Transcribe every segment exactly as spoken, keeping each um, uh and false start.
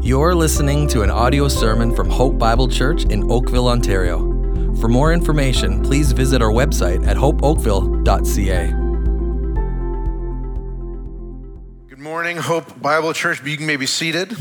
You're listening to an audio sermon from Hope Bible Church in Oakville, Ontario. For more information, please visit our website at hope oakville dot c a. Good morning, Hope Bible Church. You can maybe be seated.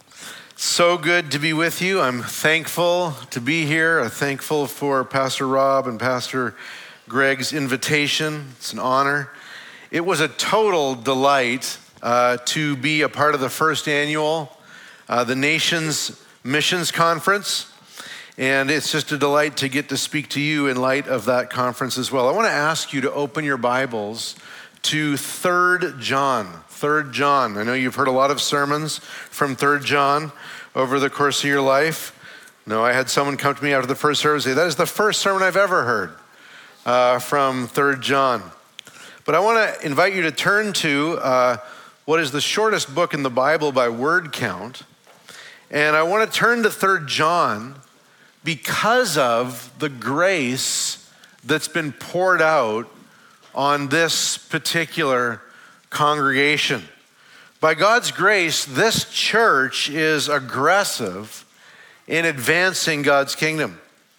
So good to be with you. I'm thankful to be here. I'm thankful for Pastor Rob and Pastor Greg's invitation. It's an honor. It was a total delight uh, to be a part of the first annual Uh, the Nations Missions Conference, and it's just a delight to get to speak to you in light of that conference as well. I want to ask you to open your Bibles to Third John. Third John. I know you've heard a lot of sermons from Third John over the course of your life. No, I had someone come to me after the first service and say, that is the first sermon I've ever heard uh, from Third John. But I want to invite you to turn to uh, what is the shortest book in the Bible by word count. And I want to turn to Third John because of the grace that's been poured out on this particular congregation. By God's grace, this church is aggressive in advancing God's kingdom.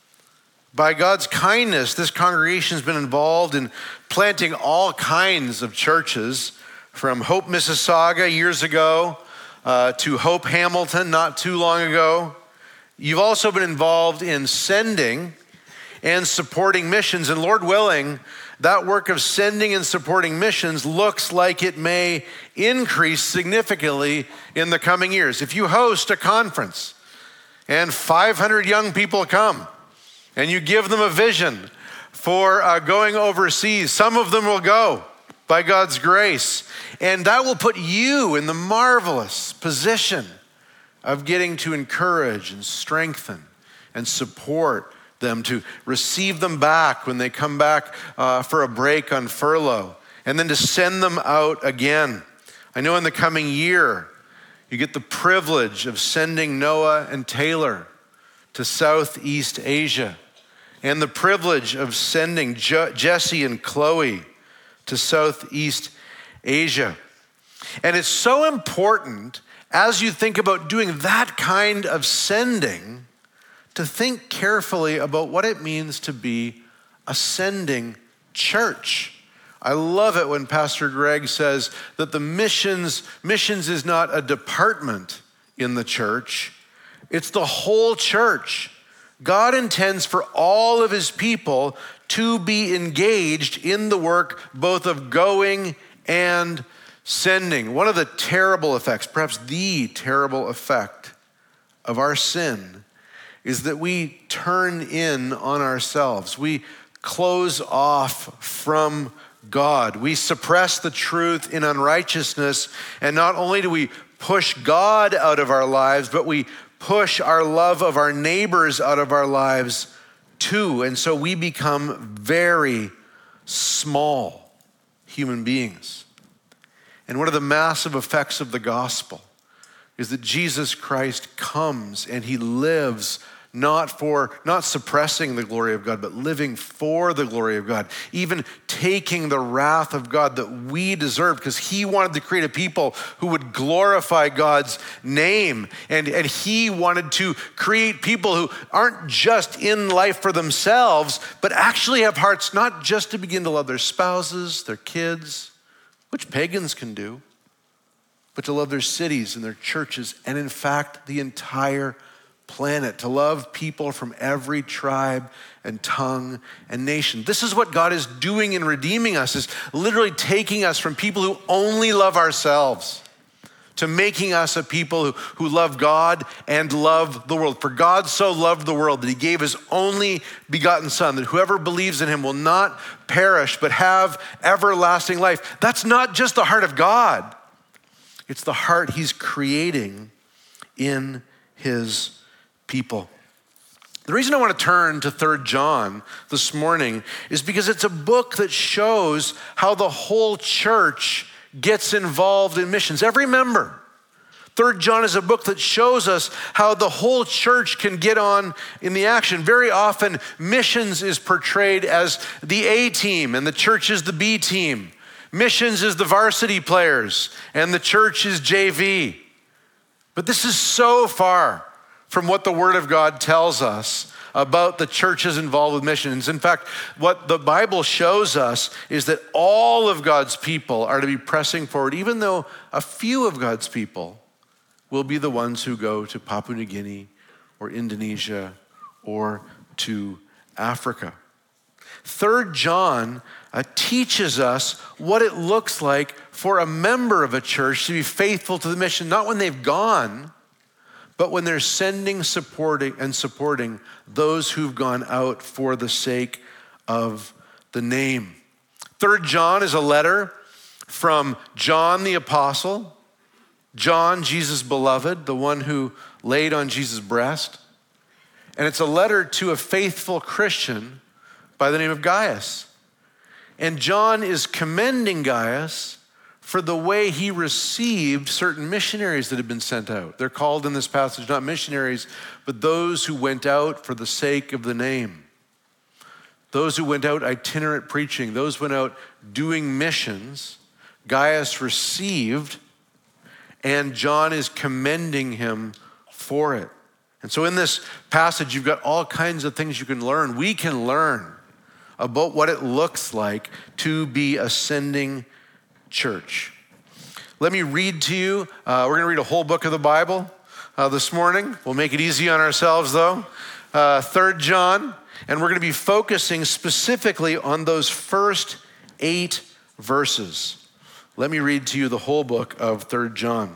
By God's kindness, this congregation has been involved in planting all kinds of churches, from Hope Mississauga years ago, Uh, to Hope Hamilton not too long ago. You've also been involved in sending and supporting missions, and Lord willing, that work of sending and supporting missions looks like it may increase significantly in the coming years. If you host a conference and five hundred young people come and you give them a vision for uh, going overseas, some of them will go by God's grace. And that will put you in the marvelous position of getting to encourage and strengthen and support them, to receive them back when they come back uh, for a break on furlough, and then to send them out again. I know in the coming year, you get the privilege of sending Noah and Taylor to Southeast Asia, and the privilege of sending Je- Jesse and Chloe to Southeast Asia. And it's so important as you think about doing that kind of sending to think carefully about what it means to be a sending church. I love it when Pastor Greg says that the missions, missions is not a department in the church, it's the whole church. God intends for all of his people to be engaged in the work both of going and sending. One of the terrible effects, perhaps the terrible effect of our sin, is that we turn in on ourselves. We close off from God. We suppress the truth in unrighteousness, and not only do we push God out of our lives, but we push our love of our neighbors out of our lives too. And so we become very small human beings. And one of the massive effects of the gospel is that Jesus Christ comes and he lives not for, not suppressing the glory of God, but living for the glory of God, even taking the wrath of God that we deserve, because he wanted to create a people who would glorify God's name. And, and he wanted to create people who aren't just in life for themselves, but actually have hearts not just to begin to love their spouses, their kids, which pagans can do, but to love their cities and their churches, and in fact, the entire planet, to love people from every tribe and tongue and nation. This is what God is doing in redeeming us, is literally taking us from people who only love ourselves to making us a people who, who love God and love the world. For God so loved the world that he gave his only begotten son, that whoever believes in him will not perish but have everlasting life. That's not just the heart of God. It's the heart he's creating in his people. The reason I want to turn to Third John this morning is because it's a book that shows how the whole church gets involved in missions. Every member. Third John is a book that shows us how the whole church can get on in the action. Very often, missions is portrayed as the A team and the church is the B team. Missions is the varsity players and the church is J V. But this is so far from what the Word of God tells us about the churches involved with missions. In fact, what the Bible shows us is that all of God's people are to be pressing forward, even though a few of God's people will be the ones who go to Papua New Guinea or Indonesia or to Africa. Third John uh, teaches us what it looks like for a member of a church to be faithful to the mission, not when they've gone, but when they're sending, supporting, and supporting those who've gone out for the sake of the name. Third John is a letter from John the Apostle, John, Jesus' beloved, the one who laid on Jesus' breast. And it's a letter to a faithful Christian by the name of Gaius. And John is commending Gaius for the way he received certain missionaries that had been sent out. They're called in this passage not missionaries, but those who went out for the sake of the name. Those who went out itinerant preaching, those who went out doing missions, Gaius received, and John is commending him for it. And so in this passage, you've got all kinds of things you can learn. We can learn about what it looks like to be a sending church. Let me read to you. Uh, we're going to read a whole book of the Bible uh, this morning. We'll make it easy on ourselves, though. Uh, Third John, and we're going to be focusing specifically on those first eight verses. Let me read to you the whole book of Third John.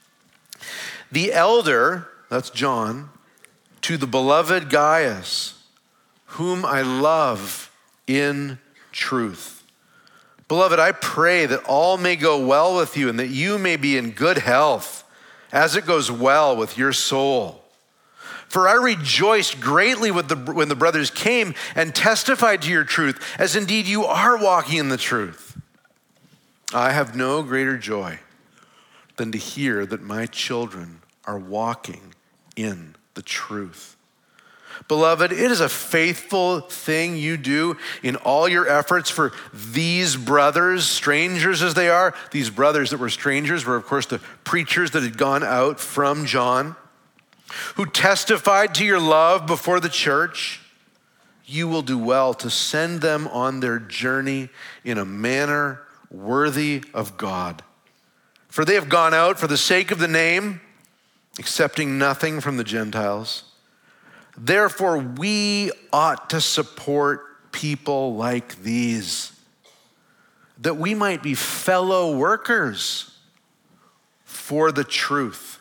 The elder, that's John, to the beloved Gaius, whom I love in truth. Beloved, I pray that all may go well with you and that you may be in good health as it goes well with your soul. For I rejoiced greatly with the, when the brothers came and testified to your truth, as indeed you are walking in the truth. I have no greater joy than to hear that my children are walking in the truth. Beloved, it is a faithful thing you do in all your efforts for these brothers, strangers as they are. These brothers that were strangers were, of course, the preachers that had gone out from John, who testified to your love before the church. You will do well to send them on their journey in a manner worthy of God. For they have gone out for the sake of the name, accepting nothing from the Gentiles. Therefore, we ought to support people like these, that we might be fellow workers for the truth.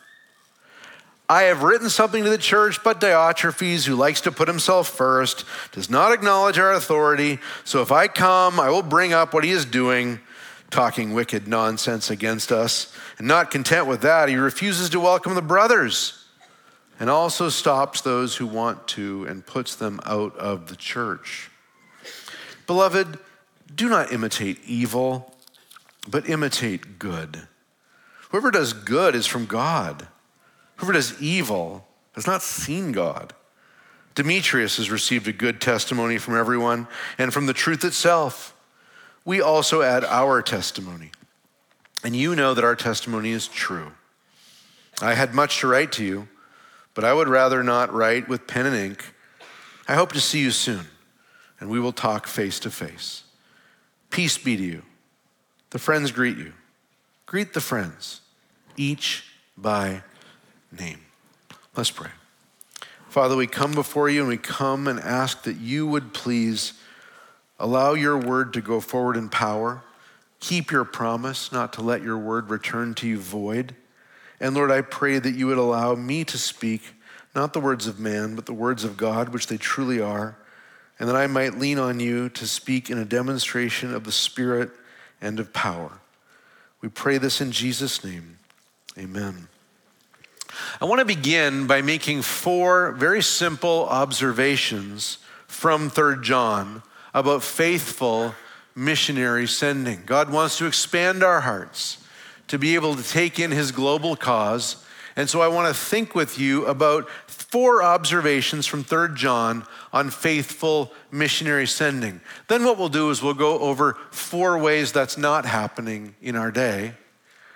I have written something to the church, but Diotrephes, who likes to put himself first, does not acknowledge our authority. So if I come, I will bring up what he is doing, talking wicked nonsense against us. And not content with that, he refuses to welcome the brothers, and also stops those who want to and puts them out of the church. Beloved, do not imitate evil, but imitate good. Whoever does good is from God. Whoever does evil has not seen God. Demetrius has received a good testimony from everyone and from the truth itself. We also add our testimony, and you know that our testimony is true. I had much to write to you, but I would rather not write with pen and ink. I hope to see you soon, and we will talk face to face. Peace be to you. The friends greet you. Greet the friends, each by name. Let's pray. Father, we come before you and we come and ask that you would please allow your word to go forward in power. Keep your promise not to let your word return to you void. And Lord, I pray that you would allow me to speak, not the words of man, but the words of God, which they truly are, and that I might lean on you to speak in a demonstration of the Spirit and of power. We pray this in Jesus' name. Amen. I want to begin by making four very simple observations from Third John about faithful missionary sending. God wants to expand our hearts to be able to take in his global cause. And so I want to think with you about four observations from Third John on faithful missionary sending. Then what we'll do is we'll go over four ways that's not happening in our day.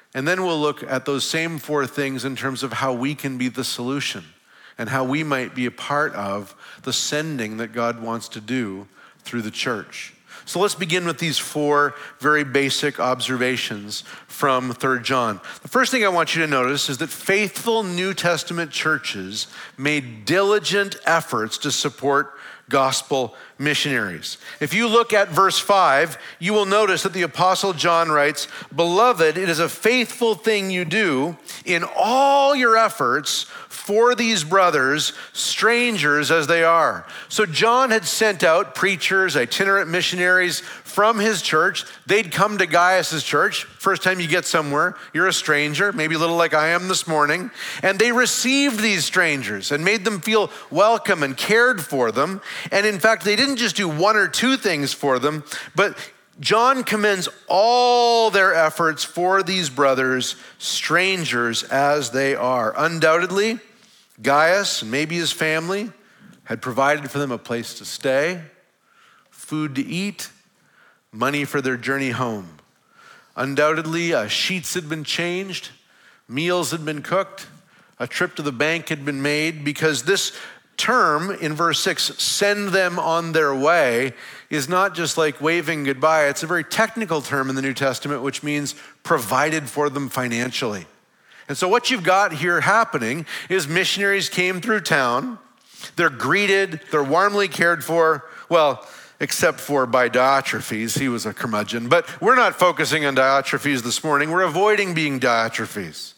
And then we'll look at those same four things in terms of how we can be the solution and how we might be a part of the sending that God wants to do through the church. So let's begin with these four very basic observations from Third John. The first thing I want you to notice is that faithful New Testament churches made diligent efforts to support gospel missionaries. If you look at verse five, you will notice that the Apostle John writes, "Beloved, it is a faithful thing you do in all your efforts for these brothers, strangers as they are." So John had sent out preachers, itinerant missionaries from his church. They'd come to Gaius' church. First time you get somewhere, you're a stranger, maybe a little like I am this morning. And they received these strangers and made them feel welcome and cared for them. And in fact, they didn't just do one or two things for them, but John commends all their efforts for these brothers, strangers as they are. Undoubtedly, Gaius and maybe his family had provided for them a place to stay, food to eat, money for their journey home. Undoubtedly, uh, sheets had been changed, meals had been cooked, a trip to the bank had been made, because this term in verse six, send them on their way, is not just like waving goodbye. It's a very technical term in the New Testament, which means provided for them financially. And so what you've got here happening is missionaries came through town. They're greeted, they're warmly cared for, well, except for by Diotrephes. He was a curmudgeon. But we're not focusing on Diotrephes this morning. We're avoiding being Diotrephes.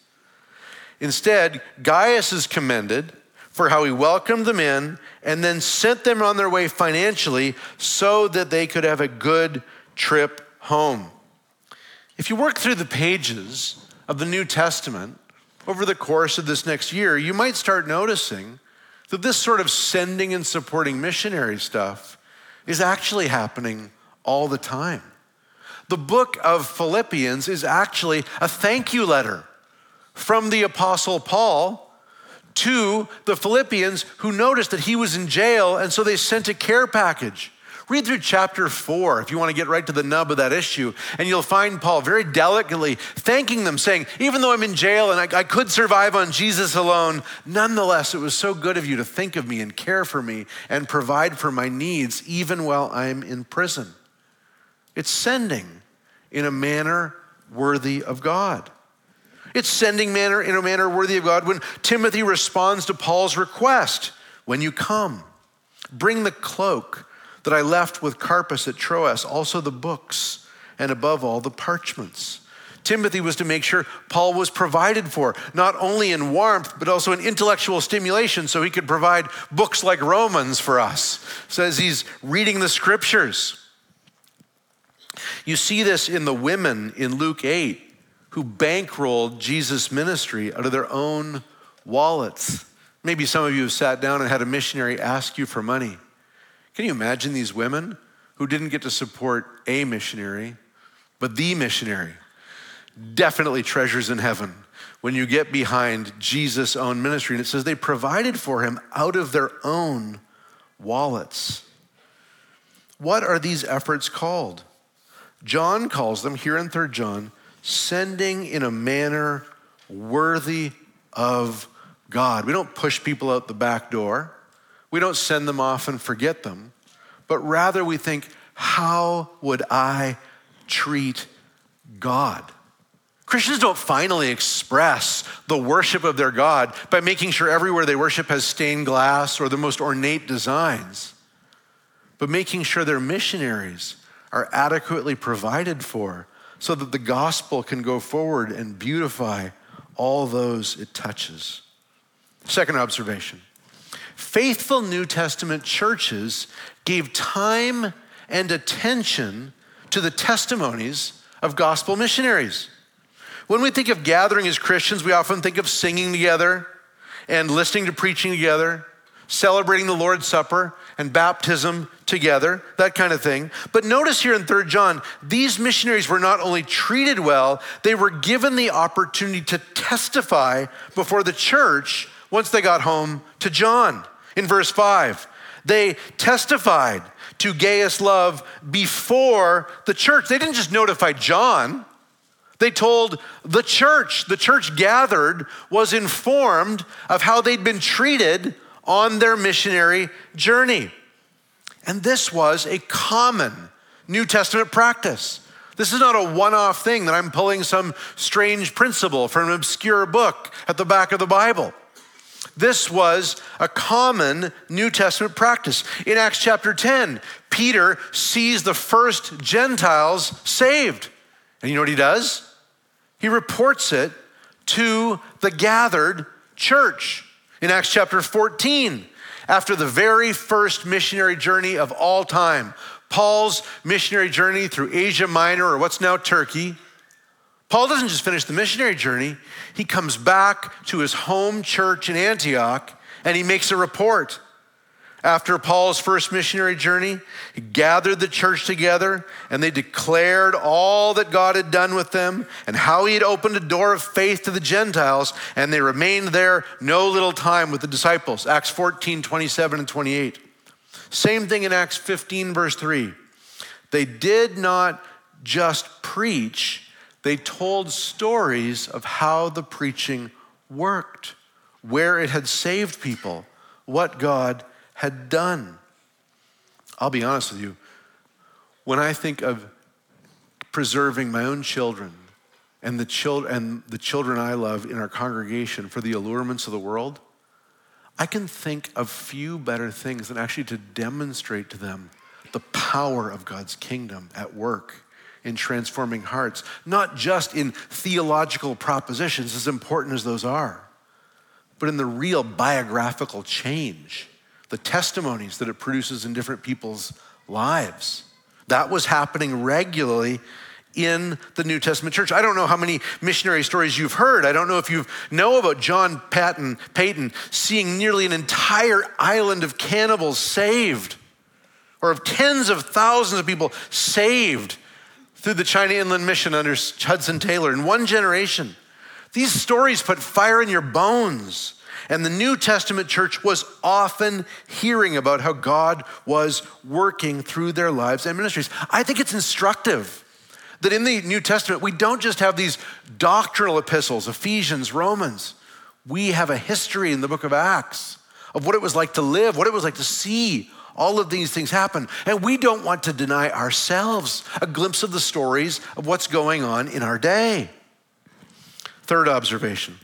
Instead, Gaius is commended for how he welcomed them in and then sent them on their way financially so that they could have a good trip home. If you work through the pages of the New Testament over the course of this next year, you might start noticing that this sort of sending and supporting missionary stuff is actually happening all the time. The book of Philippians is actually a thank you letter from the Apostle Paul to the Philippians, who noticed that he was in jail, and so they sent a care package. Read through chapter four if you want to get right to the nub of that issue, and you'll find Paul very delicately thanking them, saying, even though I'm in jail and I, I could survive on Jesus alone, nonetheless, it was so good of you to think of me and care for me and provide for my needs even while I'm in prison. It's sending in a manner worthy of God. It's sending manner in a manner worthy of God when Timothy responds to Paul's request. When you come, bring the cloak that I left with Carpus at Troas, also the books, and above all, the parchments. Timothy was to make sure Paul was provided for, not only in warmth, but also in intellectual stimulation, so he could provide books like Romans for us, says he's reading the scriptures. You see this in the women in Luke eight, who bankrolled Jesus' ministry out of their own wallets. Maybe some of you have sat down and had a missionary ask you for money. Can you imagine these women who didn't get to support a missionary, but the missionary? Definitely treasures in heaven when you get behind Jesus' own ministry. And it says they provided for him out of their own wallets. What are these efforts called? John calls them, here in Third John, sending in a manner worthy of God. We don't push people out the back door. We don't send them off and forget them, but rather we think, how would I treat God? Christians don't finally express the worship of their God by making sure everywhere they worship has stained glass or the most ornate designs, but making sure their missionaries are adequately provided for so that the gospel can go forward and beautify all those it touches. Second observation. Faithful New Testament churches gave time and attention to the testimonies of gospel missionaries. When we think of gathering as Christians, we often think of singing together and listening to preaching together, celebrating the Lord's Supper and baptism together, that kind of thing. But notice here in Third John, these missionaries were not only treated well, they were given the opportunity to testify before the church once they got home to John. In verse five, they testified to Gaius' love before the church. They didn't just notify John. They told the church. The church gathered was informed of how they'd been treated on their missionary journey. And this was a common New Testament practice. This is not a one-off thing that I'm pulling some strange principle from an obscure book at the back of the Bible. This was a common New Testament practice. In Acts chapter ten, Peter sees the first Gentiles saved. And you know what he does? He reports it to the gathered church. In Acts chapter fourteen, after the very first missionary journey of all time, Paul's missionary journey through Asia Minor, or what's now Turkey, Paul doesn't just finish the missionary journey, he comes back to his home church in Antioch and he makes a report. After Paul's first missionary journey, he gathered the church together and they declared all that God had done with them and how he had opened a door of faith to the Gentiles, and they remained there no little time with the disciples. Acts fourteen, twenty-seven and twenty-eight. Same thing in Acts fifteen, verse three. They did not just preach, they told stories of how the preaching worked, where it had saved people, what God had done. I'll be honest with you. When I think of preserving my own children and the children and the children I love in our congregation for the allurements of the world, I can think of few better things than actually to demonstrate to them the power of God's kingdom at work in transforming hearts, not just in theological propositions, as important as those are, but in the real biographical change, the testimonies that it produces in different people's lives. That was happening regularly in the New Testament church. I don't know how many missionary stories you've heard. I don't know if you know about John Patton, Peyton seeing nearly an entire island of cannibals saved, or of tens of thousands of people saved through the China Inland Mission under Hudson Taylor in one generation. These stories put fire in your bones. And the New Testament church was often hearing about how God was working through their lives and ministries. I think it's instructive that in the New Testament, we don't just have these doctrinal epistles, Ephesians, Romans. We have a history in the book of Acts of what it was like to live, what it was like to see all of these things happen. And we don't want to deny ourselves a glimpse of the stories of what's going on in our day. Third observation.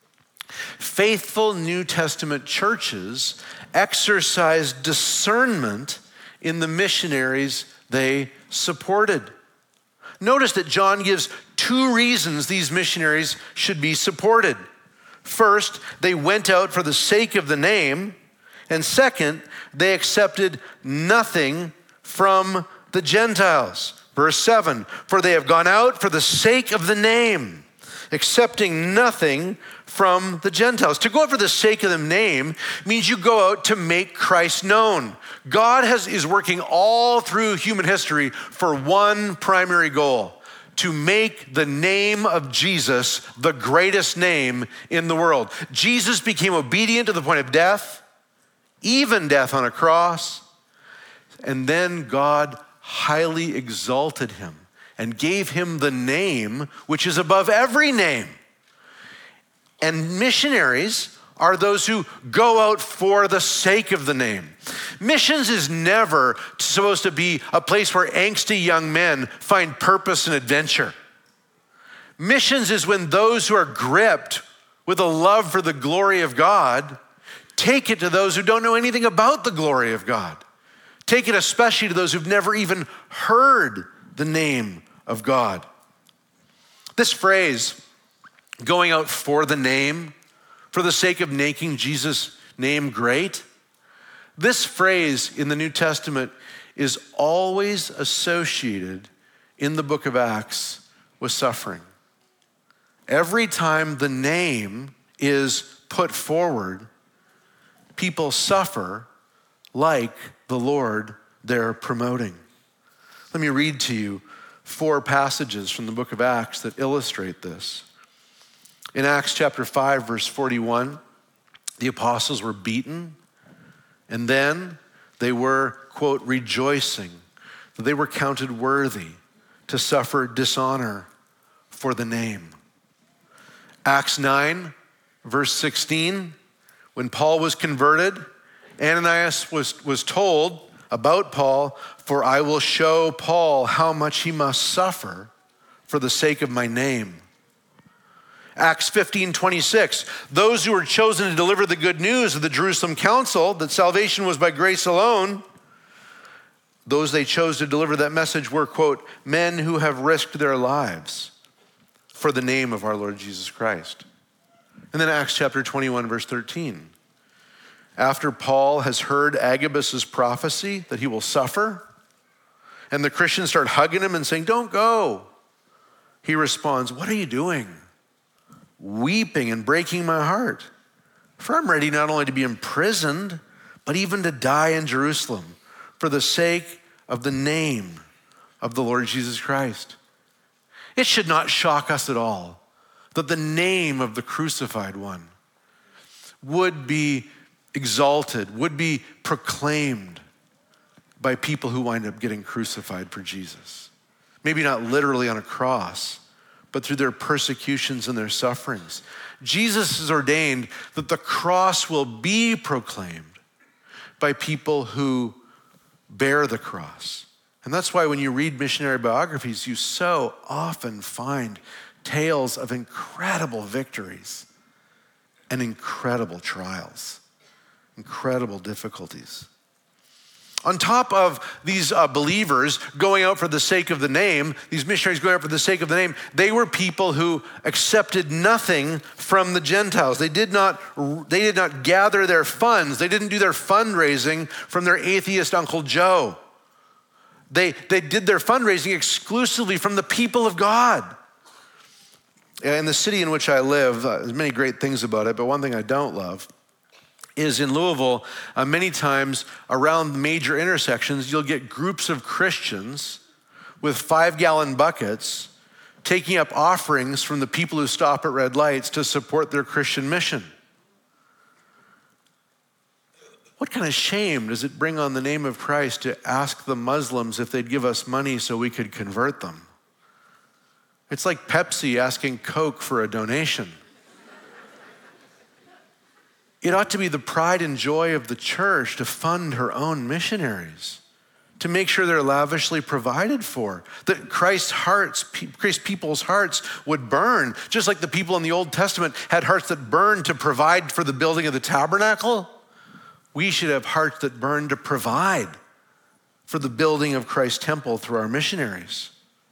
Faithful New Testament churches exercise discernment in the missionaries they supported. Notice that John gives two reasons these missionaries should be supported. First, they went out for the sake of the name. And second, they accepted nothing from the Gentiles. Verse seven, for they have gone out for the sake of the name, accepting nothing from the Gentiles. To go out for the sake of the name means you go out to make Christ known. God has, is working all through human history for one primary goal: to make the name of Jesus the greatest name in the world. Jesus became obedient to the point of death, even death on a cross, and then God highly exalted him and gave him the name which is above every name. And missionaries are those who go out for the sake of the name. Missions is never supposed to be a place where angsty young men find purpose and adventure. Missions is when those who are gripped with a love for the glory of God take it to those who don't know anything about the glory of God. Take it especially to those who've never even heard the name of God. This phrase, going out for the name, for the sake of making Jesus' name great, this phrase in the New Testament is always associated in the book of Acts with suffering. Every time the name is put forward, people suffer like the Lord they're promoting. Let me read to you four passages from the book of Acts that illustrate this. In Acts chapter five, verse forty-one, the apostles were beaten, and then they were, quote, rejoicing that they were counted worthy to suffer dishonor for the name. Acts nine, verse sixteen, when Paul was converted, Ananias was, was told about Paul, for I will show Paul how much he must suffer for the sake of my name. Acts fifteen twenty-six, those who were chosen to deliver the good news of the Jerusalem council, that salvation was by grace alone, those they chose to deliver that message were, quote, men who have risked their lives for the name of our Lord Jesus Christ. And then Acts chapter twenty-one, verse thirteen. After Paul has heard Agabus's prophecy that he will suffer, and the Christians start hugging him and saying, don't go, he responds, what are you doing? Weeping and breaking my heart. For I'm ready not only to be imprisoned, but even to die in Jerusalem for the sake of the name of the Lord Jesus Christ. It should not shock us at all that the name of the crucified one would be exalted, would be proclaimed by people who wind up getting crucified for Jesus. Maybe not literally on a cross, but through their persecutions and their sufferings. Jesus has ordained that the cross will be proclaimed by people who bear the cross. And that's why when you read missionary biographies, you so often find tales of incredible victories and incredible trials, incredible difficulties. On top of these uh, believers going out for the sake of the name, these missionaries going out for the sake of the name, they were people who accepted nothing from the Gentiles. They did not, they did not gather their funds. They didn't do their fundraising from their atheist Uncle Joe. They, they did their fundraising exclusively from the people of God. In the city in which I live, uh, there's many great things about it, but one thing I don't love is in Louisville, uh, many times around major intersections, you'll get groups of Christians with five-gallon buckets taking up offerings from the people who stop at red lights to support their Christian mission. What kind of shame does it bring on the name of Christ to ask the Muslims if they'd give us money so we could convert them? It's like Pepsi asking Coke for a donation. It ought to be the pride and joy of the church to fund her own missionaries, to make sure they're lavishly provided for, that Christ's hearts, Christ's people's hearts would burn, just like the people in the Old Testament had hearts that burned to provide for the building of the tabernacle. We should have hearts that burn to provide for the building of Christ's temple through our missionaries.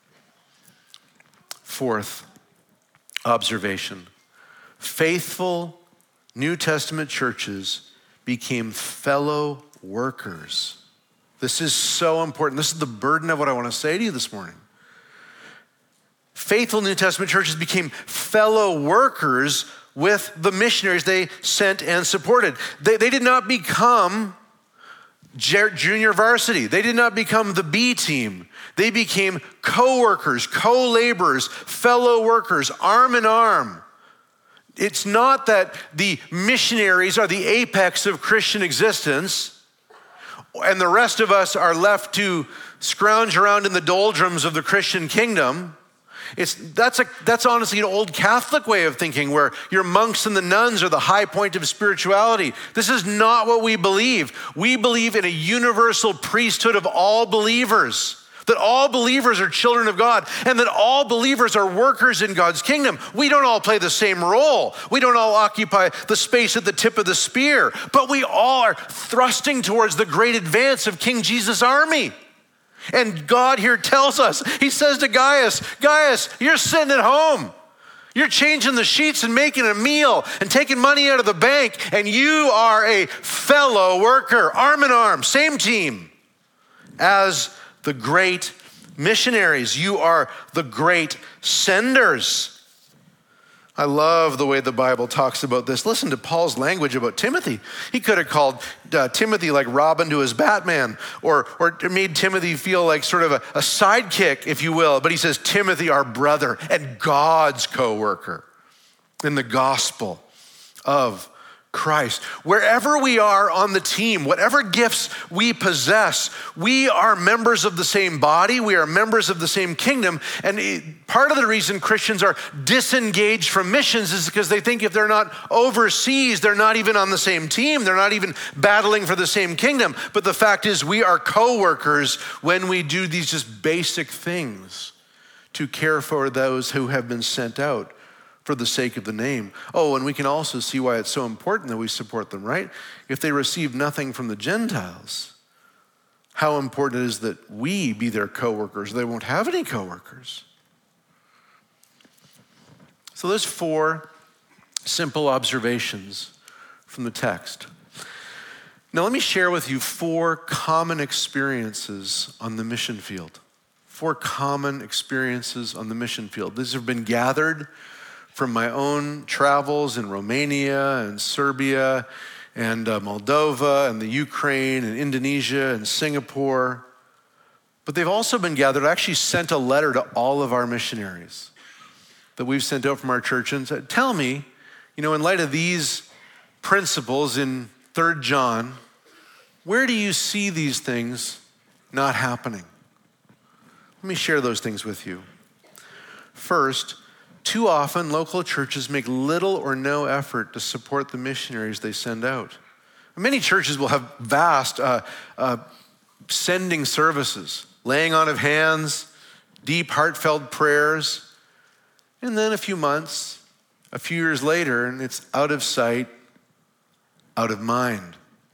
Fourth observation, faithful New Testament churches became fellow workers. This is so important. This is the burden of what I want to say to you this morning. Faithful New Testament churches became fellow workers with the missionaries they sent and supported. They, they did not become junior varsity. They did not become the B team. They became co-workers, co-laborers, fellow workers, arm in arm. It's not that the missionaries are the apex of Christian existence and the rest of us are left to scrounge around in the doldrums of the Christian kingdom. It's, that's, a, that's honestly an old Catholic way of thinking where your monks and the nuns are the high point of spirituality. This is not what we believe. We believe in a universal priesthood of all believers, that all believers are children of God and that all believers are workers in God's kingdom. We don't all play the same role. We don't all occupy the space at the tip of the spear, but we all are thrusting towards the great advance of King Jesus' army. And God here tells us, he says to Gaius, Gaius, you're sitting at home. You're changing the sheets and making a meal and taking money out of the bank, and you are a fellow worker, arm in arm, same team as the great missionaries. You are the great senders. I love the way the Bible talks about this. Listen to Paul's language about Timothy. He could have called uh, Timothy like Robin to his Batman, or, or made Timothy feel like sort of a, a sidekick, if you will. But he says, Timothy, our brother and God's co-worker in the gospel of Christ. Wherever we are on the team, whatever gifts we possess, we are members of the same body, we are members of the same kingdom, and it, part of the reason Christians are disengaged from missions is because they think if they're not overseas, they're not even on the same team, they're not even battling for the same kingdom. But the fact is, we are co-workers when we do these just basic things to care for those who have been sent out for the sake of the name. Oh, and we can also see why it's so important that we support them, right? If they receive nothing from the Gentiles, how important it is that we be their co-workers. They won't have any co-workers. So there's four simple observations from the text. Now let me share with you four common experiences on the mission field. Four common experiences on the mission field. These have been gathered from my own travels in Romania and Serbia and uh, Moldova and the Ukraine and Indonesia and Singapore. But they've also been gathered. I actually sent a letter to all of our missionaries that we've sent out from our church and said, tell me, you know, in light of these principles in Third John, where do you see these things not happening? Let me share those things with you. First, too often, local churches make little or no effort to support the missionaries they send out. Many churches will have vast uh, uh, sending services, laying on of hands, deep, heartfelt prayers, and then a few months, a few years later, and it's out of sight, out of mind.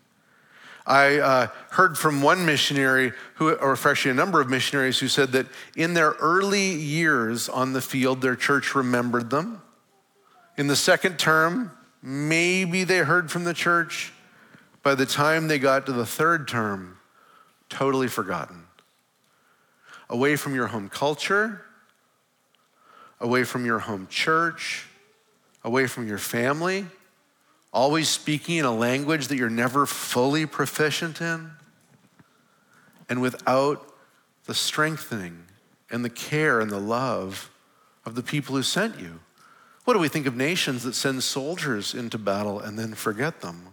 I uh, heard from one missionary, who, or actually a number of missionaries, who said that in their early years on the field, their church remembered them. In the second term, maybe they heard from the church. By the time they got to the third term, totally forgotten. Away from your home culture, away from your home church, away from your family, always speaking in a language that you're never fully proficient in, and without the strengthening and the care and the love of the people who sent you. What do we think of nations that send soldiers into battle and then forget them?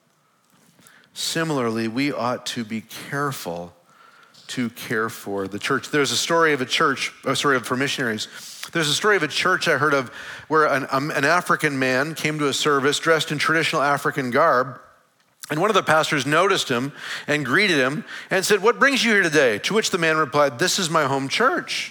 Similarly, we ought to be careful to care for the church. There's a story of a church, oh, sorry, for missionaries. There's a story of a church I heard of where an, um, an African man came to a service dressed in traditional African garb, and one of the pastors noticed him and greeted him and said, "What brings you here today?" To which the man replied, "This is my home church."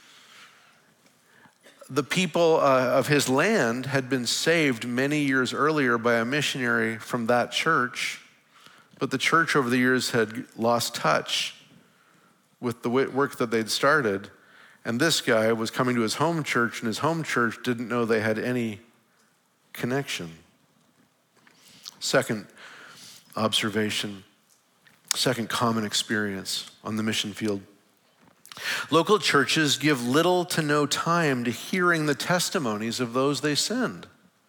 The people uh, of his land had been saved many years earlier by a missionary from that church, but the church over the years had lost touch with the work that they'd started. And this guy was coming to his home church, and his home church didn't know they had any connection. Second observation, second common experience on the mission field. Local churches give little to no time to hearing the testimonies of those they send.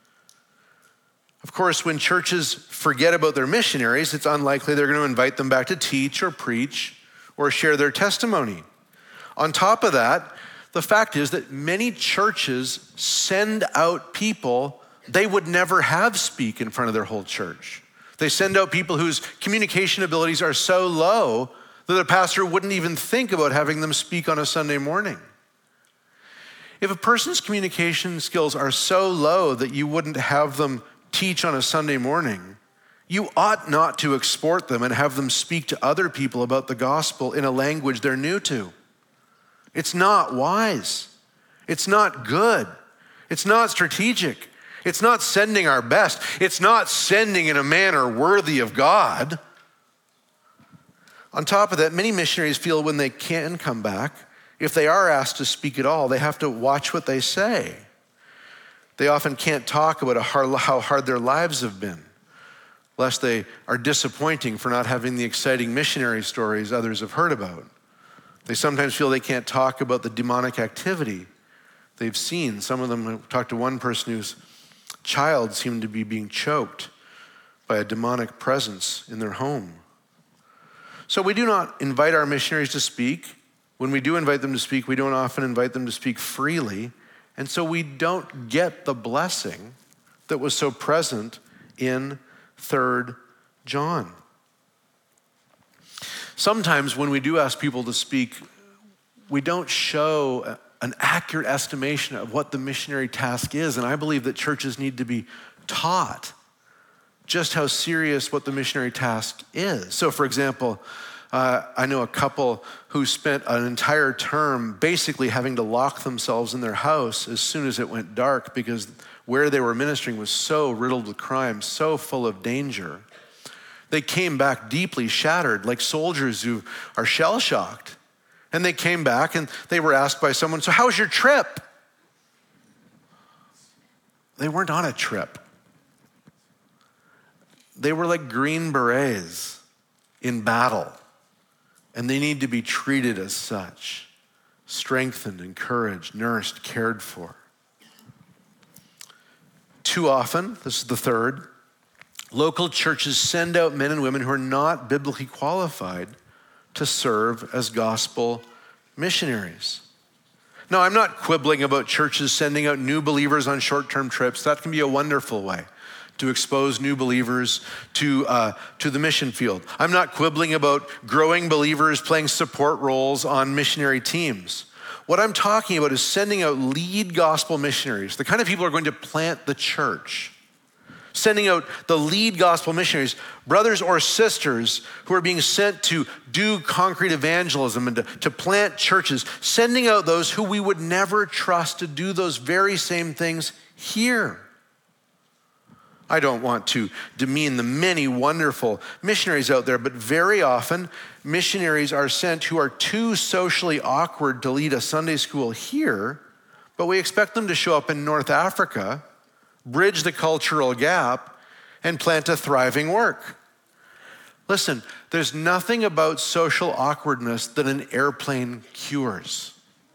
Of course, when churches forget about their missionaries, it's unlikely they're going to invite them back to teach or preach or share their testimony. On top of that, the fact is that many churches send out people they would never have speak in front of their whole church. They send out people whose communication abilities are so low that a pastor wouldn't even think about having them speak on a Sunday morning. If a person's communication skills are so low that you wouldn't have them teach on a Sunday morning, you ought not to export them and have them speak to other people about the gospel in a language they're new to. It's not wise. It's not good. It's not strategic. It's not sending our best. It's not sending in a manner worthy of God. On top of that, many missionaries feel when they can come back, if they are asked to speak at all, they have to watch what they say. They often can't talk about how hard their lives have been, lest they are disappointing for not having the exciting missionary stories others have heard about. They sometimes feel they can't talk about the demonic activity they've seen. Some of them have talked to one person whose child seemed to be being choked by a demonic presence in their home. So we do not invite our missionaries to speak. When we do invite them to speak, we don't often invite them to speak freely. And so we don't get the blessing that was so present in Third John. Sometimes when we do ask people to speak, we don't show an accurate estimation of what the missionary task is. And I believe that churches need to be taught just how serious what the missionary task is. So for example, uh, I know a couple who spent an entire term basically having to lock themselves in their house as soon as it went dark because where they were ministering was so riddled with crime, so full of danger. They came back deeply shattered, like soldiers who are shell-shocked. And they came back and they were asked by someone, so how was your trip? They weren't on a trip. They were like Green Berets in battle. And they need to be treated as such, strengthened, encouraged, nursed, cared for. Too often, this is the third, local churches send out men and women who are not biblically qualified to serve as gospel missionaries. Now, I'm not quibbling about churches sending out new believers on short-term trips. That can be a wonderful way to expose new believers to, uh, to the mission field. I'm not quibbling about growing believers playing support roles on missionary teams. What I'm talking about is sending out lead gospel missionaries, the kind of people who are going to plant the church. Sending out the lead gospel missionaries, brothers or sisters who are being sent to do concrete evangelism and to, to plant churches, sending out those who we would never trust to do those very same things here. I don't want to demean the many wonderful missionaries out there, but very often missionaries are sent who are too socially awkward to lead a Sunday school here, but we expect them to show up in North Africa, bridge the cultural gap, and plant a thriving work. Listen, there's nothing about social awkwardness that an airplane cures.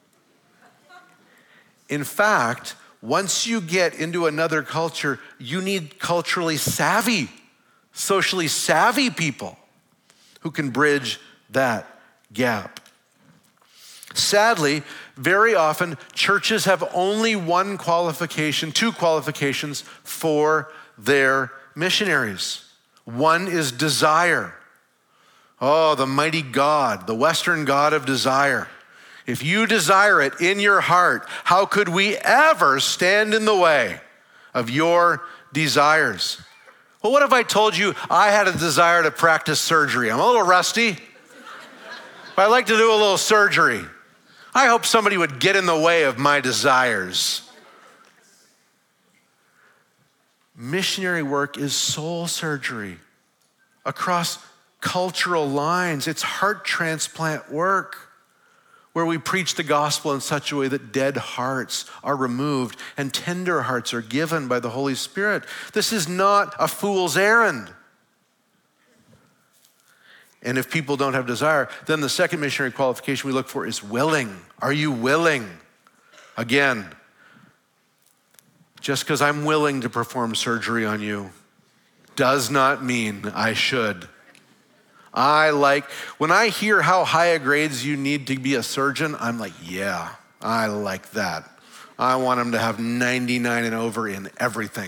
In fact, once you get into another culture, you need culturally savvy, socially savvy people who can bridge that gap. Sadly, very often churches have only one qualification, two qualifications for their missionaries. One is desire. Oh, the mighty God, the Western God of desire. If you desire it in your heart, how could we ever stand in the way of your desires? Well, what if I told you I had a desire to practice surgery? I'm a little rusty, but I like to do a little surgery. I hope somebody would get in the way of my desires. Missionary work is soul surgery across cultural lines. It's heart transplant work where we preach the gospel in such a way that dead hearts are removed and tender hearts are given by the Holy Spirit. This is not a fool's errand. And if people don't have desire, then the second missionary qualification we look for is willing. Are you willing? Again, just because I'm willing to perform surgery on you does not mean I should. I like, when I hear how high a grades you need to be a surgeon, I'm like, yeah, I like that. I want them to have ninety-nine and over in everything.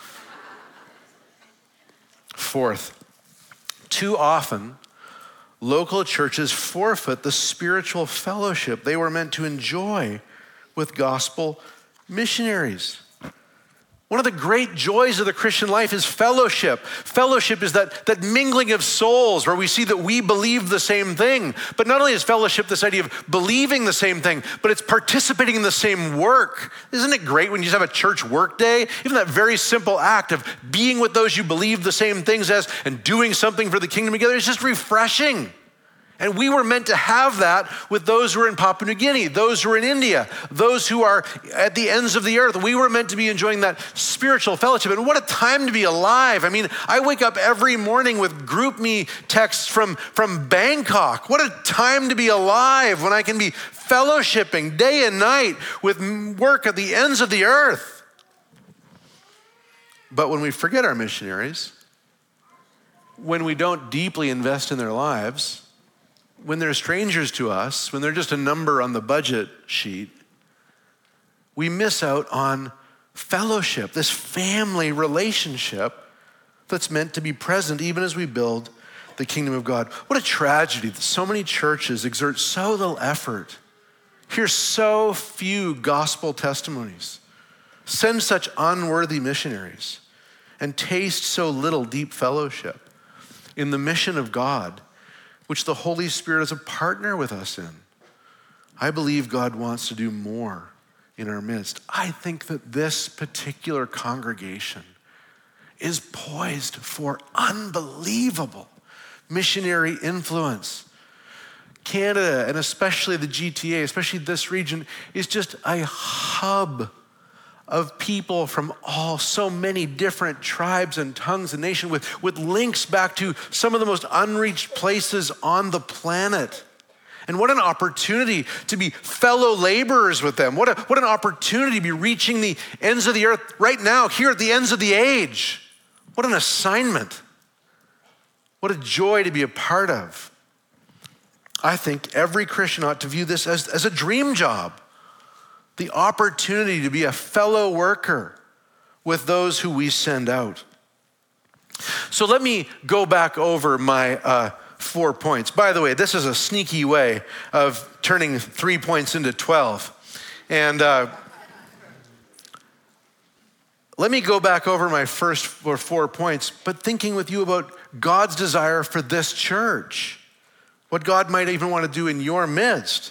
Fourth, too often, local churches forfeit the spiritual fellowship they were meant to enjoy with gospel missionaries. One of the great joys of the Christian life is fellowship. Fellowship is that, that mingling of souls where we see that we believe the same thing. But not only is fellowship this idea of believing the same thing, but it's participating in the same work. Isn't it great when you just have a church work day? Even that very simple act of being with those you believe the same things as and doing something for the kingdom together is just refreshing. And we were meant to have that with those who are in Papua New Guinea, those who are in India, those who are at the ends of the earth. We were meant to be enjoying that spiritual fellowship. And what a time to be alive. I mean, I wake up every morning with group me texts from, from Bangkok. What a time to be alive when I can be fellowshipping day and night with work at the ends of the earth. But when we forget our missionaries, when we don't deeply invest in their lives, when they're strangers to us, when they're just a number on the budget sheet, we miss out on fellowship, this family relationship that's meant to be present even as we build the kingdom of God. What a tragedy that so many churches exert so little effort, hear so few gospel testimonies, send such unworthy missionaries, and taste so little deep fellowship in the mission of God, which the Holy Spirit is a partner with us in. I believe God wants to do more in our midst. I think that this particular congregation is poised for unbelievable missionary influence. Canada, and especially the G T A, especially this region, is just a hub of people from all, so many different tribes and tongues and nations with, with links back to some of the most unreached places on the planet. And what an opportunity to be fellow laborers with them. What, a, what an opportunity to be reaching the ends of the earth right now, here at the ends of the age. What an assignment. What a joy to be a part of. I think every Christian ought to view this as, as a dream job. The opportunity to be a fellow worker with those who we send out. So let me go back over my uh, four points. By the way, this is a sneaky way of turning three points into twelve. And uh, let me go back over my first four, four points, but thinking with you about God's desire for this church, what God might even want to do in your midst.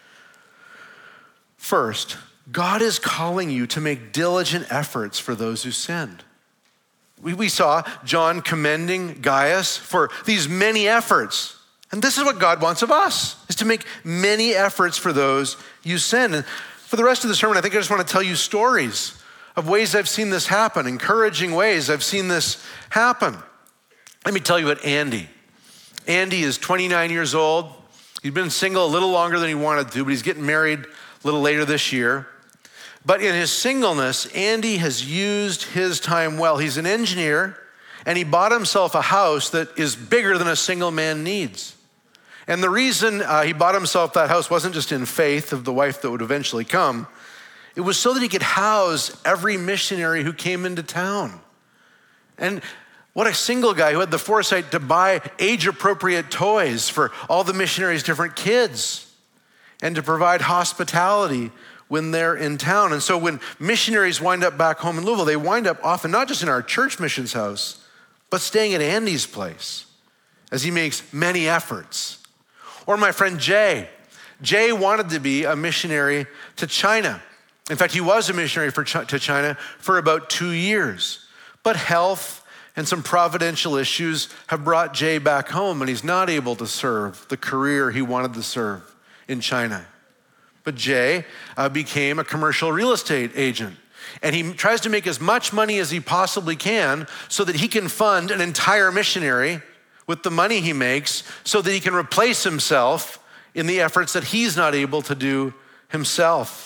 First, God is calling you to make diligent efforts for those who sinned. We, we saw John commending Gaius for these many efforts. And this is what God wants of us, is to make many efforts for those you send. And for the rest of the sermon, I think I just want to tell you stories of ways I've seen this happen, encouraging ways I've seen this happen. Let me tell you about Andy. Andy is twenty-nine years old. He's been single a little longer than he wanted to, but he's getting married a little later this year. But in his singleness, Andy has used his time well. He's an engineer, and he bought himself a house that is bigger than a single man needs. And the reason uh, he bought himself that house wasn't just in faith of the wife that would eventually come. It was so that he could house every missionary who came into town. And what a single guy who had the foresight to buy age-appropriate toys for all the missionaries' different kids and to provide hospitality when they're in town. And so when missionaries wind up back home in Louisville, they wind up often not just in our church missions house, but staying at Andy's place as he makes many efforts. Or my friend Jay. Jay wanted to be a missionary to China. In fact, he was a missionary for Ch- to China for about two years. But health and some providential issues have brought Jay back home, and he's not able to serve the career he wanted to serve in China. But Jay uh, became a commercial real estate agent, and he tries to make as much money as he possibly can so that he can fund an entire missionary with the money he makes so that he can replace himself in the efforts that he's not able to do himself.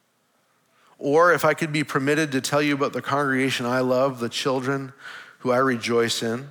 Or if I could be permitted to tell you about the congregation I love, the children who I rejoice in,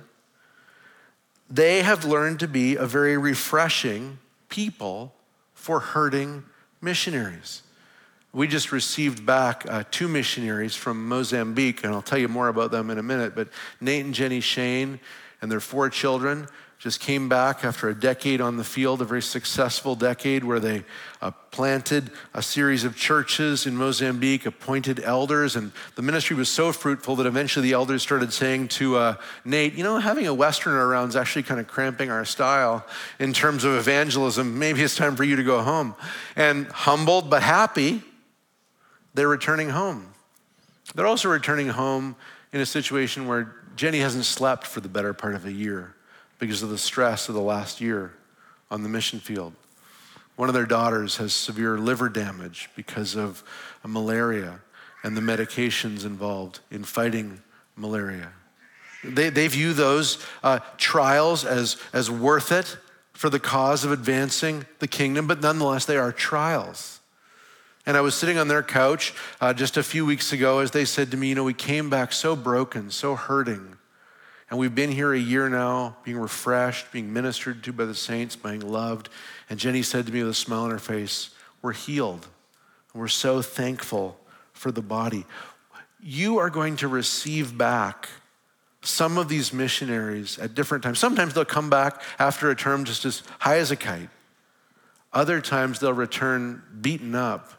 they have learned to be a very refreshing people for hurting missionaries. We just received back uh, two missionaries from Mozambique, and I'll tell you more about them in a minute, but Nate and Jenny Shane and their four children just came back after a decade on the field, a very successful decade where they uh, planted a series of churches in Mozambique, appointed elders, and the ministry was so fruitful that eventually the elders started saying to uh, Nate, you know, having a Westerner around is actually kind of cramping our style in terms of evangelism. Maybe it's time for you to go home. And humbled but happy, they're returning home. They're also returning home in a situation where Jenny hasn't slept for the better part of a year because of the stress of the last year on the mission field. One of their daughters has severe liver damage because of malaria and the medications involved in fighting malaria. They, they view those uh, trials as, as worth it for the cause of advancing the kingdom, but nonetheless, they are trials. And I was sitting on their couch uh, just a few weeks ago as they said to me, you know, we came back so broken, so hurting. And we've been here a year now, being refreshed, being ministered to by the saints, being loved. And Jenny said to me with a smile on her face, we're healed. And we're so thankful for the body. You are going to receive back Some of these missionaries at different times, sometimes they'll come back after a term just as high as a kite. Other times they'll return beaten up,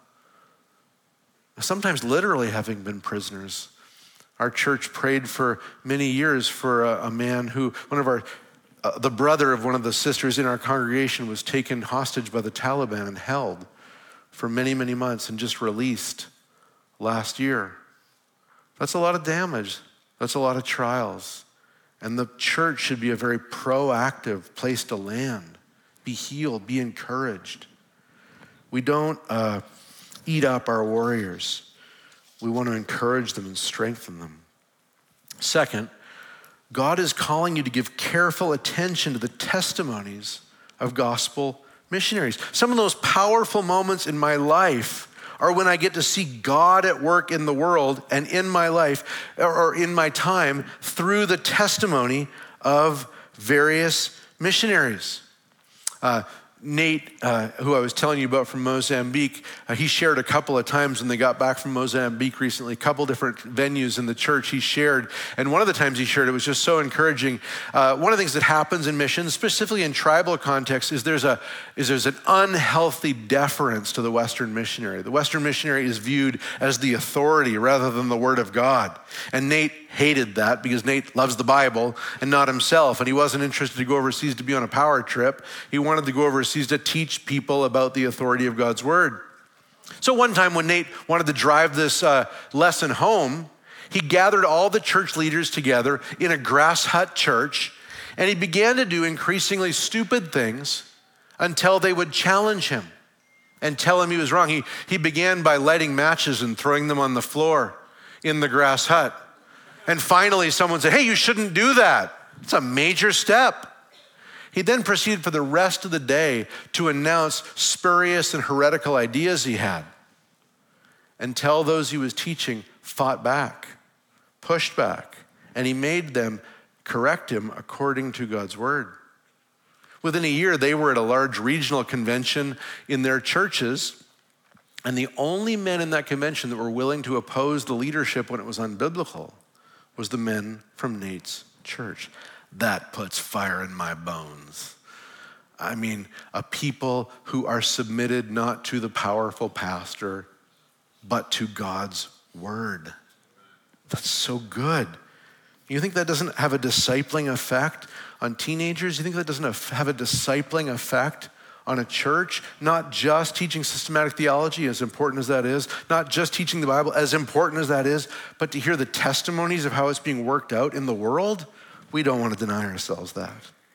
sometimes literally having been prisoners. Our church prayed for many years for a, a man who, one of our, uh, the brother of one of the sisters in our congregation was taken hostage by the Taliban and held for many, many months and just released last year. That's a lot of damage. That's a lot of trials. And the church should be a very proactive place to land. Be healed, be encouraged. We don't uh, eat up our warriors. We want to encourage them and strengthen them. Second, God is calling you to give careful attention to the testimonies of gospel missionaries. Some of those powerful moments in my life are when I get to see God at work in the world and in my life or in my time through the testimony of various missionaries. Uh, Nate, uh, who I was telling you about from Mozambique, uh, he shared a couple of times when they got back from Mozambique recently, a couple different venues in the church he shared. And one of the times he shared, it was just so encouraging. Uh, one of the things that happens in missions, specifically in tribal context, is there's a is there's an unhealthy deference to the Western missionary. The Western missionary is viewed as the authority rather than the word of God. And Nate hated that because Nate loves the Bible and not himself. And he wasn't interested to go overseas to be on a power trip. He wanted to go overseas to teach people about the authority of God's word. So one time when Nate wanted to drive this uh, lesson home, he gathered all the church leaders together in a grass hut church, and he began to do increasingly stupid things until they would challenge him and tell him he was wrong. He, he began by lighting matches and throwing them on the floor in the grass hut. And finally someone said, hey, you shouldn't do that. It's a major step. He then proceeded for the rest of the day to announce spurious and heretical ideas he had until those he was teaching fought back, pushed back, and he made them correct him according to God's word. Within a year, they were at a large regional convention in their churches, and the only men in that convention that were willing to oppose the leadership when it was unbiblical was the men from Nate's church. That puts fire in my bones. I mean, a people who are submitted not to the powerful pastor, but to God's word. That's so good. You think that doesn't have a discipling effect on teenagers? You think that doesn't have a discipling effect on a church? Not just teaching systematic theology, as important as that is, not just teaching the Bible, as important as that is, but to hear the testimonies of how it's being worked out in the world? We don't want to deny ourselves that.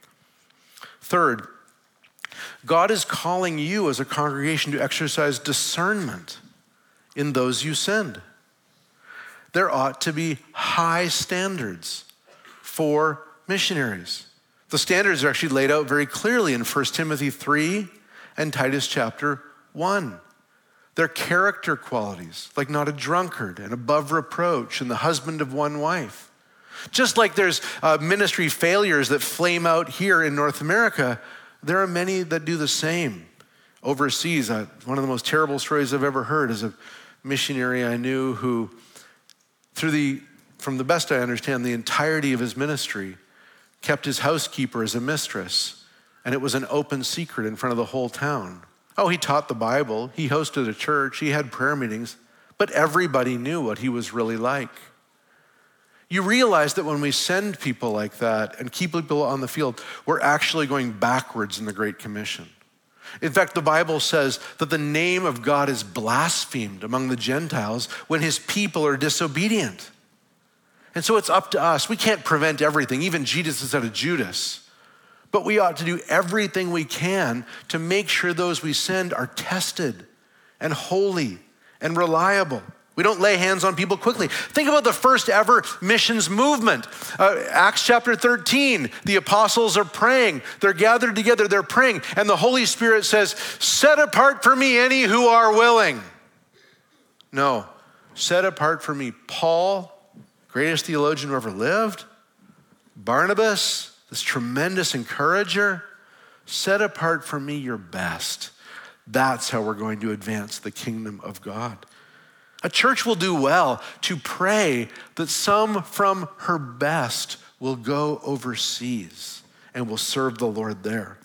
Third, God is calling you as a congregation to exercise discernment in those you send. There ought to be high standards for missionaries. The standards are actually laid out very clearly in First Timothy three and Titus chapter one. They're character qualities, like not a drunkard and above reproach and the husband of one wife. Just like there's uh, ministry failures that flame out here in North America, there are many that do the same overseas. Uh, one of the most terrible stories I've ever heard is a missionary I knew who, through the, from the best I understand, the entirety of his ministry, kept his housekeeper as a mistress, and it was an open secret in front of the whole town. Oh, he taught the Bible, he hosted a church, he had prayer meetings, but everybody knew what he was really like. You realize that when we send people like that and keep people on the field, we're actually going backwards in the Great Commission. In fact, the Bible says that the name of God is blasphemed among the Gentiles when his people are disobedient. And so it's up to us. We can't prevent everything. Even Jesus is out of Judas. But we ought to do everything we can to make sure those we send are tested and holy and reliable. We don't lay hands on people quickly. Think about the first ever missions movement. Uh, Acts chapter thirteen, the apostles are praying. They're gathered together, they're praying. And the Holy Spirit says, set apart for me any who are willing. No, set apart for me Paul, greatest theologian who ever lived, Barnabas, this tremendous encourager. Set apart for me your best. That's how we're going to advance the kingdom of God. A church will do well to pray that some from her best will go overseas and will serve the Lord there.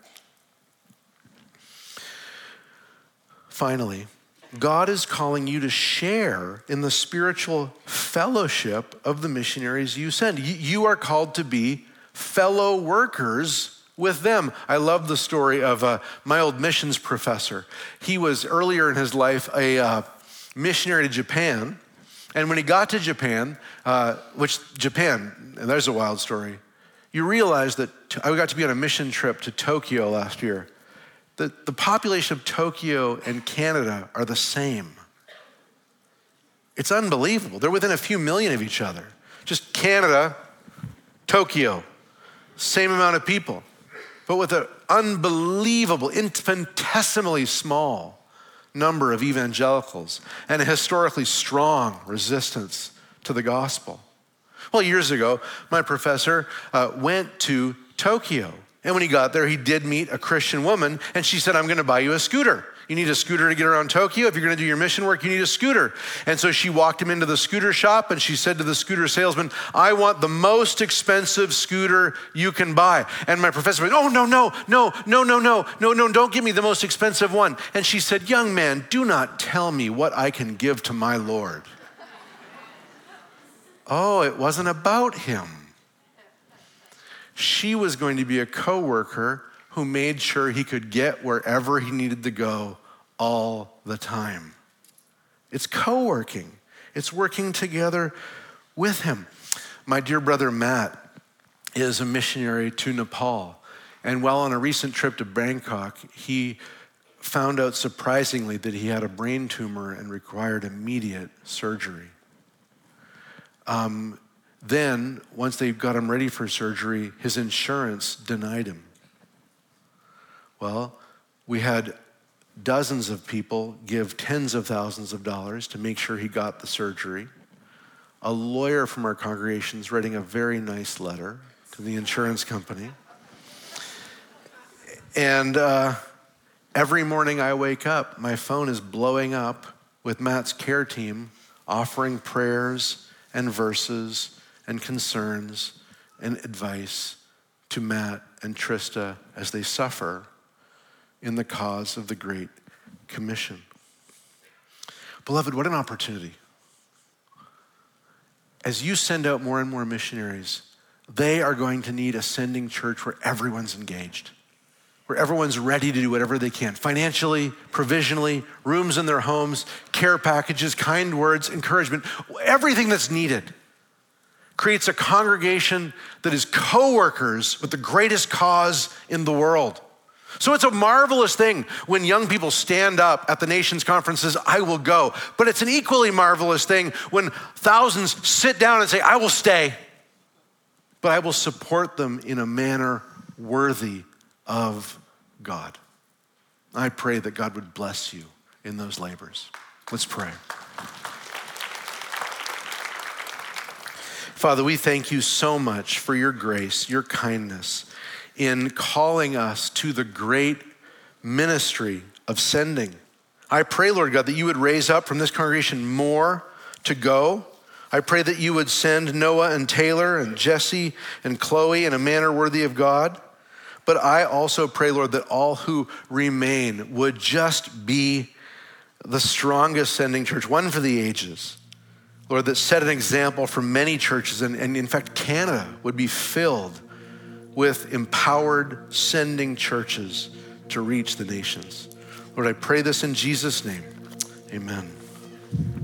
Finally, God is calling you to share in the spiritual fellowship of the missionaries you send. You are called to be fellow workers with them. I love the story of uh, my old missions professor. He was earlier in his life a uh, missionary to Japan. And when he got to Japan, uh, which Japan, and there's a wild story, you realize that I got to be on a mission trip to Tokyo last year. The, the population of Tokyo and Canada are the same. It's unbelievable. They're within a few million of each other. Just Canada, Tokyo, same amount of people, but with an unbelievable, infinitesimally small number of evangelicals and a historically strong resistance to the gospel. Well, years ago, my professor uh, went to Tokyo. And when he got there, he did meet a Christian woman, and she said, I'm gonna buy you a scooter. You need a scooter to get around Tokyo. If you're gonna do your mission work, you need a scooter. And so she walked him into the scooter shop, and she said to the scooter salesman, I want the most expensive scooter you can buy. And my professor went, oh, no, no, no, no, no, no, no, no, don't give me the most expensive one. And she said, young man, do not tell me what I can give to my Lord. Oh, it wasn't about him. She was going to be a coworker who made sure he could get wherever he needed to go all the time. It's co-working. It's working together with him. My dear brother Matt is a missionary to Nepal. And while on a recent trip to Bangkok, he found out surprisingly that he had a brain tumor and required immediate surgery. Um, Then, once they got him ready for surgery, his insurance denied him. Well, we had dozens of people give tens of thousands of dollars to make sure he got the surgery. A lawyer from our congregation is writing a very nice letter to the insurance company. And uh, every morning I wake up, my phone is blowing up with Matt's care team offering prayers and verses and concerns and advice to Matt and Trista as they suffer in the cause of the Great Commission. Beloved, what an opportunity. As you send out more and more missionaries, they are going to need a sending church where everyone's engaged, where everyone's ready to do whatever they can, financially, provisionally, rooms in their homes, care packages, kind words, encouragement, everything that's needed. Creates a congregation that is co-workers with the greatest cause in the world. So it's a marvelous thing when young people stand up at the nation's conferences, I will go. But it's an equally marvelous thing when thousands sit down and say, I will stay, but I will support them in a manner worthy of God. I pray that God would bless you in those labors. Let's pray. Father, we thank you so much for your grace, your kindness in calling us to the great ministry of sending. I pray, Lord God, that you would raise up from this congregation more to go. I pray that you would send Noah and Taylor and Jesse and Chloe in a manner worthy of God. But I also pray, Lord, that all who remain would just be the strongest sending church, one for the ages. Lord, that set an example for many churches, and, and in fact, Canada would be filled with empowered sending churches to reach the nations. Lord, I pray this in Jesus' name. Amen.